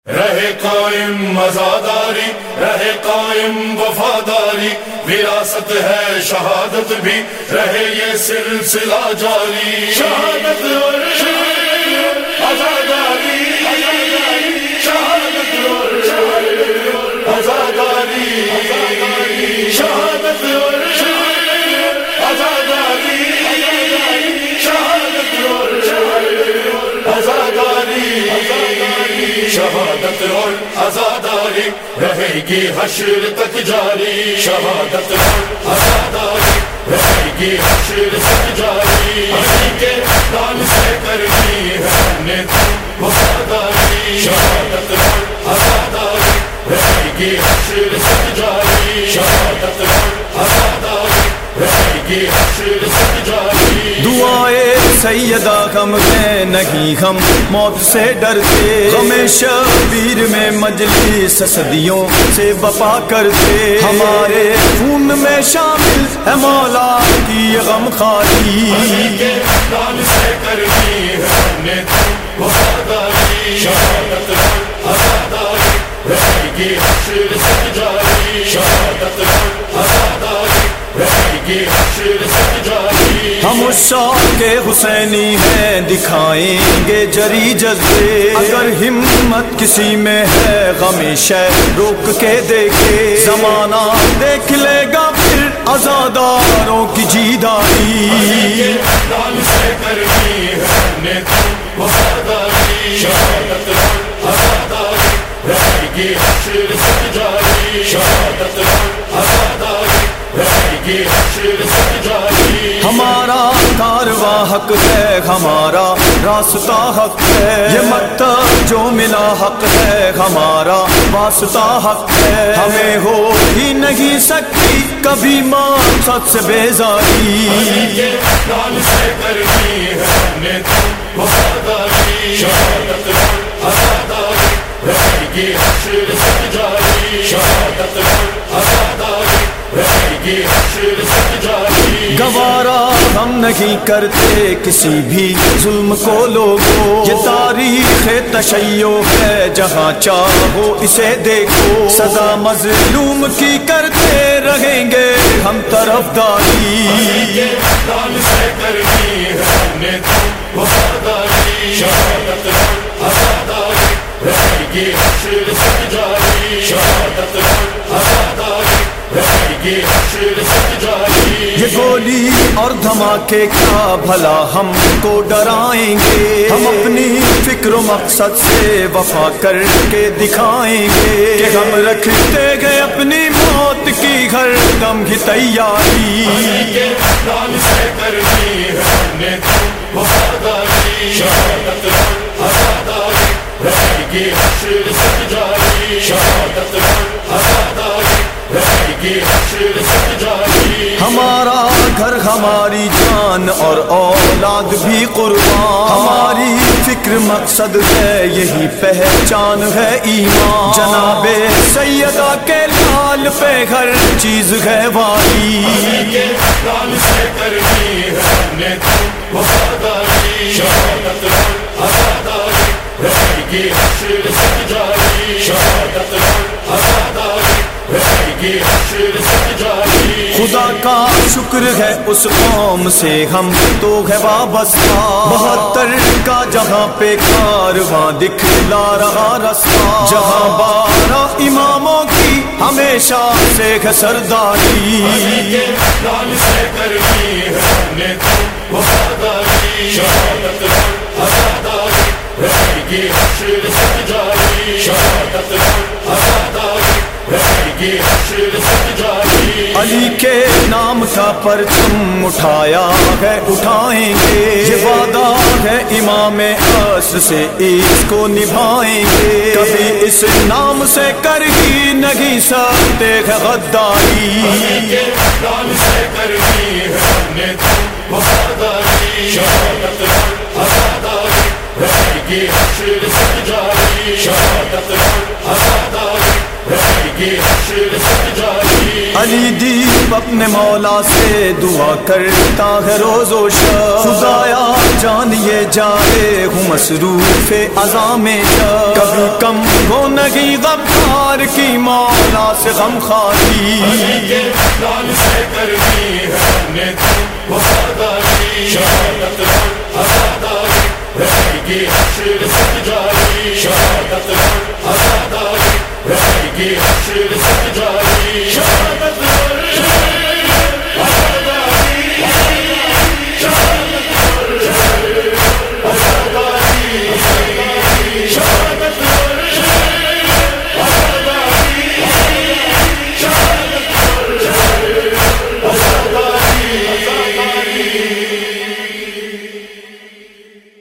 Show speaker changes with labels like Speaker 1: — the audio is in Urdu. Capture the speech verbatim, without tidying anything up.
Speaker 1: رہے قائم عزاداری، رہے قائم وفاداری، وراثت ہے شہادت بھی، رہے یہ سلسلہ جاری۔ شہادت اور عزاداری، شہادت اور عزاداری، شہادت اور عزاداری، شہادت اور عزاداری، شہادت اور عزاداری رہے گی حشر تک جاری۔ شہادت اور عزاداری رہے گی حشر تک جاری۔ اسی کے نام سے کرنی ہے ہم نے تو وفاداری۔ شہادت اور عزاداری رہے گی حشر تک جاری۔ شہادت اور عزاداری رہے گی حشر تک جاری۔
Speaker 2: دعائے سیدہ غم ہے نہیں ہم موت سے ڈرتے، غم شبیر میں مجلس صدیوں سے وفا کرتے، ہمارے خون میں شامل ہے مولا کی یہ غم خاری۔
Speaker 1: نام سے کرنی ہے ہم نے تو وفاداری۔ شہادت اور عزاداری رہے گی حشر تک جاری۔ شہادت اور عزاداری رہے گی حشر تک جاری۔
Speaker 2: ہم شوق حسینی ہیں دکھائیں گے جری جذبے، اگر ہمت کسی میں ہے غم شہ روک کے دیکھے، زمانہ دیکھ لے گا پھر عزاداروں کی جیداری۔
Speaker 1: نام سے کرنی ہے ہم نے تو وفاداری۔ شہادت اور عزاداری رہے گی حشر تک جاری۔ شہادت اور عزاداری رہے گی حشر تک جاری۔
Speaker 2: ہمارا کارواں حق ہے، ہمارا راستہ حق ہے، یہ مکتب جو ملا حق ہے، ہمارا واسطہ حق ہے، ہمیں ہو ہی نہیں سکتی کبھی مقصد سے بیزاری۔
Speaker 1: نام سے کرنی ہے ہم نے تو وفاداری۔ شہادت اور عزاداری رہے گی حشر تک جاری۔ شہادت اور عزاداری رہے گی حشر تک جاری۔
Speaker 2: گوارا ہم نہیں کرتے کسی بھی ظلم کو لوگو، یہ تاریخ تشیع ہے جہاں چاہو اسے دیکھو، سزا مظلوم کی کرتے رہیں گے ہم طرفداری۔
Speaker 1: نام سے کرنی ہے ہم نے تو وفاداری۔ شہادت اور عزاداری رہے گی حشر تک جاری۔ شہادت اور عزاداری رہے گی حشر تک جاری۔
Speaker 2: یہ گولی اور دھماکے کیا بھلا ہم کو ڈرائیں گے، ہم اپنی فکر و مقصد سے وفا کر کے دکھائیں گے کہ ہم رکھتے گئے اپنی موت کی ہر دم کی تیاری۔
Speaker 1: نام سے کرنی ہے ہم نے تو وفاداری۔ شہادت اور عزاداری رہے گی حشر تک جاری۔ شہادت اور عزاداری رہے گی حشر تک جاری۔
Speaker 2: ہمارا گھر ہماری جان اور اولاد بھی قربان، ہماری فکر مقصد ہے یہی پہچان ہے ایمان، جناب سیدہ کے لال پہ ہر چیز ہے والی۔
Speaker 1: نام سے کرنی ہے ہم نے تو وفاداری۔ شہادت اور عزاداری رہے گی حشر تک جاری۔ شہادت اور عزاداری رہے گی حشر تک جاری۔
Speaker 2: خدا کا شکر ہے اس قوم سے ہم تو ہے وابستہ، بہتر کا جہاں پہ کارواں دکھلا رہا رستہ، جہاں بارہ اماموں کی ہمیشہ سے ہے سرداری۔
Speaker 1: نام سے کرنی ہے ہم نے تو وفاداری۔ شہادت اور عزاداری رہے گی حشر تک جاری۔ شہادت اور عزاداری رہے گی حشر تک جاری۔
Speaker 2: علی کے نام کا پرچم اٹھایا ہے اٹھائیں گے، یہ وعدہ ہے امام عصر سے اس کو نبھائیں گے، کبھی اس نام سے کر ہی نہیں سکتے ہے غداری۔
Speaker 1: نام سے کرنی ہے ہم نے تو وفاداری۔ شہادت اور عزاداری رہے گی حشر تک جاری۔ شہادت اور عزاداری رہے گی حشر تک جاری۔
Speaker 2: علی دیپ اپنے مولا سے دعا کرتا ہے روز و شب، خدایا جانیے جائے ہوں مصروف عزام شب، کبھی کم ہو نہیں غمخوار کی مولا سے غم خاری،
Speaker 1: نام سے کرنی ہے ہم نے وفاداری، شہادت اور آزاداری رہے گی حشر تک جاری، شہادت اور آزاداری رہے گی حشر